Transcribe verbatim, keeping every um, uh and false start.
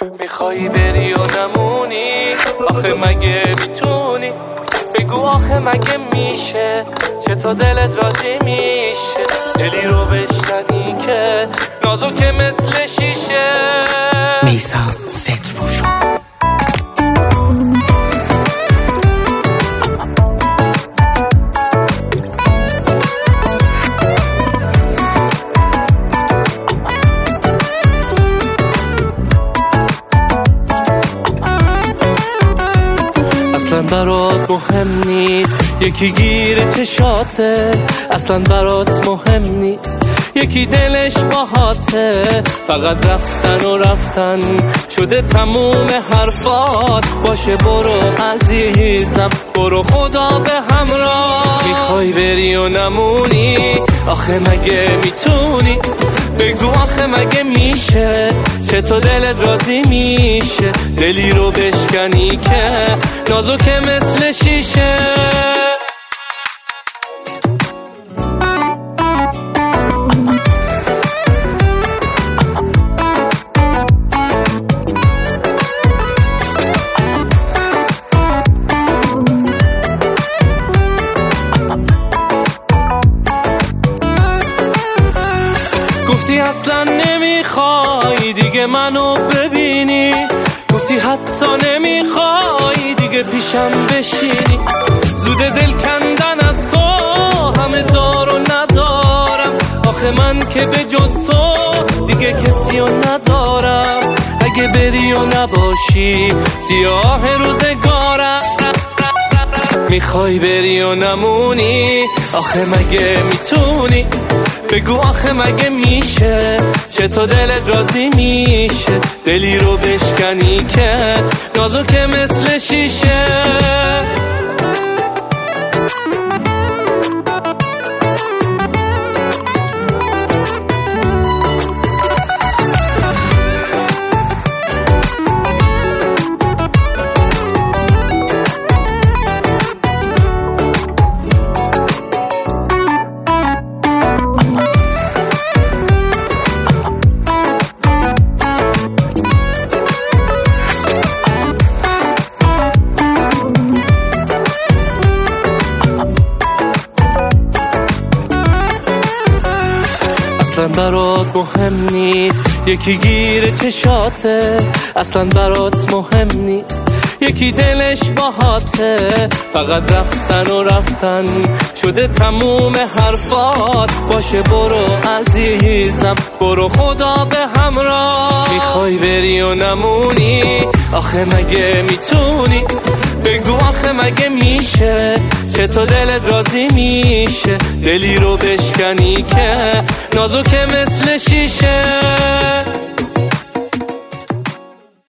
میخوای بری و نمونی، آخه مگه میتونی؟ بگو آخه مگه میشه؟ چطور دلت راضی میشه؟ دلی رو بشکنی که نازکه مثل شیشه. میثم ستروشو. اصلا برات مهم نیست یکی گیر چشاته، اصلا برات مهم نیست یکی دلش باهاته، فقط رفتن و رفتن شده تموم حرفات. باشه برو عزیزم، برو خدا به همراه. میخوای بری و نمونی، آخه مگه میتونی؟ بگو آخه مگه میشه؟ چطور دلت راضی میشه؟ دلی رو بشکنی که نازکه مثل شیشه. گفتی اصلا نمیخوای دیگه منو ببینی، گفتی حتی نمیخوای دیگه پیشم بشینی. زود دل کندن از تو همه دار و ندارم، آخه من که به جز تو دیگه کسی رو ندارم. اگه بری و نباشی سیاه روزگارم. میخوای بری و نمونی، آخه مگه میتونی؟ بگو آخه مگه میشه؟ چطور دلت راضی میشه؟ دلی رو بشکنی که نازکه مثل شیشه. اصلا برات مهم نیست یکی گیر چشاته، اصلا برات مهم نیست یکی دلش باهاته، فقط رفتن و رفتن شده تموم حرفات. باشه برو عزیزم، برو خدا به همراه. میخوای بری و نمونی، آخه مگه میتونی؟ بگو آخه مگه میشه؟ چطور دلت راضی میشه؟ دلی رو بشکنی که نازکه مثل شیشه.